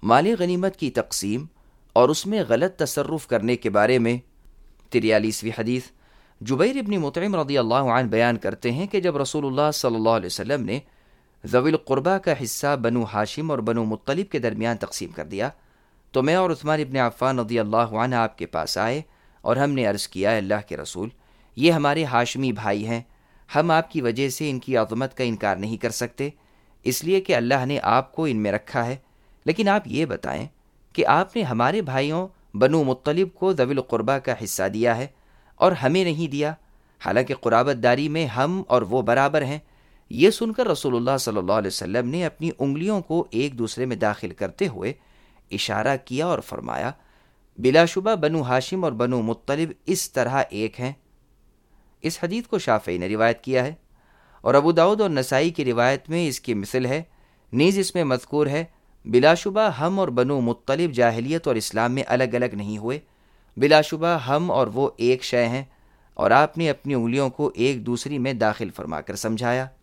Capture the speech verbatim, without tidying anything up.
مال غنیمت کی تقسیم اور اس میں غلط تصرف کرنے کے بارے میں تریالیسویں حدیث، جبیر ابن مطعم رضی اللہ عنہ بیان کرتے ہیں کہ جب رسول اللہ صلی اللہ علیہ وسلم نے ذوی القربہ کا حصہ بنو ہاشم اور بنو مطلب کے درمیان تقسیم کر دیا تو میں اور عثمان ابن عفان رضی اللہ عنہ آپ کے پاس آئے اور ہم نے عرض کیا، اللہ کے رسول، یہ ہمارے ہاشمی بھائی ہیں، ہم آپ کی وجہ سے ان کی عظمت کا انکار نہیں کر سکتے، اس لیے کہ اللہ نے آپ کو ان میں رکھا ہے، لیکن آپ یہ بتائیں کہ آپ نے ہمارے بھائیوں بنو مطلب کو ذوی القربہ کا حصہ دیا ہے اور ہمیں نہیں دیا، حالانکہ قرابت داری میں ہم اور وہ برابر ہیں۔ یہ سن کر رسول اللہ صلی اللہ علیہ وسلم نے اپنی انگلیوں کو ایک دوسرے میں داخل کرتے ہوئے اشارہ کیا اور فرمایا، بلا شبہ بنو ہاشم اور بنو مطلب اس طرح ایک ہیں۔ اس حدیث کو شافعی نے روایت کیا ہے، اور ابو داؤد اور نسائی کی روایت میں اس کی مثل ہے، نیز اس میں مذکور ہے، بلا شبہ ہم اور بنو مطلب جاہلیت اور اسلام میں الگ الگ نہیں ہوئے، بلا شبہ ہم اور وہ ایک شے ہیں، اور آپ نے اپنی انگلیوں کو ایک دوسری میں داخل فرما کر سمجھایا۔